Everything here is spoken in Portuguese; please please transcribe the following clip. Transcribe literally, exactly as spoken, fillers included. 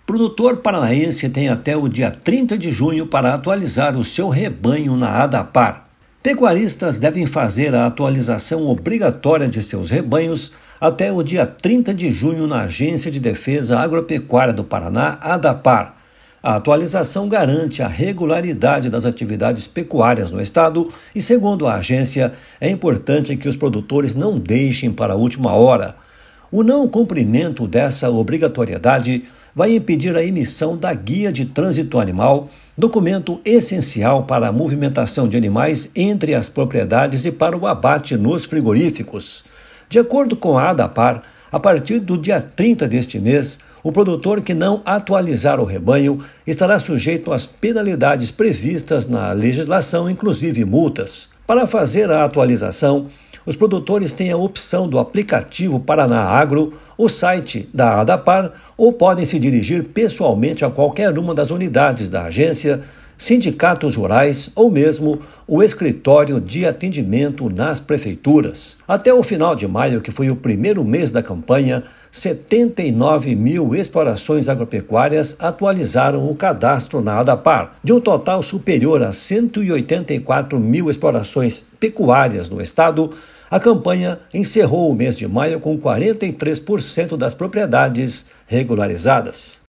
Produtor paranaense tem até o dia trinta de junho para atualizar o seu rebanho na ADAPAR. Pecuaristas devem fazer a atualização obrigatória de seus rebanhos até o dia trinta de junho na Agência de Defesa Agropecuária do Paraná, ADAPAR. A atualização garante a regularidade das atividades pecuárias no estado e, segundo a agência, é importante que os produtores não deixem para a última hora. O não cumprimento dessa obrigatoriedade vai impedir a emissão da Guia de Trânsito Animal, documento essencial para a movimentação de animais entre as propriedades e para o abate nos frigoríficos. De acordo com a ADAPAR, a partir do dia trinta deste mês, o produtor que não atualizar o rebanho estará sujeito às penalidades previstas na legislação, inclusive multas. Para fazer a atualização, os produtores têm a opção do aplicativo Paraná Agro, o site da ADAPAR, ou podem se dirigir pessoalmente a qualquer uma das unidades da agência, sindicatos rurais ou mesmo o escritório de atendimento nas prefeituras. Até o final de maio, que foi o primeiro mês da campanha, setenta e nove mil explorações agropecuárias atualizaram o cadastro na ADAPAR. De um total superior a cento e oitenta e quatro mil explorações pecuárias no estado, a campanha encerrou o mês de maio com quarenta e três por cento das propriedades regularizadas.